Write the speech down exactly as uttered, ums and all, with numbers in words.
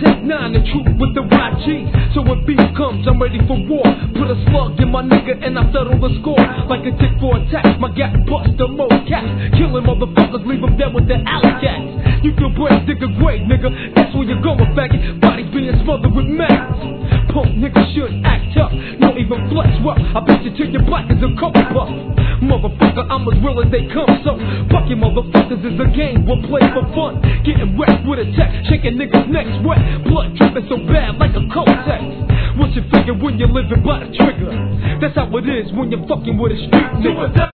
Take nine, the truth with the Y G. So when beef comes, I'm ready for war. Put a slug in my nigga and I settle the score. Like a tick for attack, my gap bust the most cats. Killing motherfuckers, leave them dead with the alley cats. You feel brave, dig a grave, nigga. That's where you're going, faggot. Bodies being smothered with mags. Punk niggas should act tough, not even flex well. I bet you till you're black as a coke puff. Motherfucker, I'm as real as they come. So, fuck you motherfuckers is a game, we'll play for fun. Getting wrecked with a tech, shaking niggas' necks wet. Blood dripping so bad like a cold text. What you figure when you're living by the trigger? That's how it is when you're fucking with a street nigga.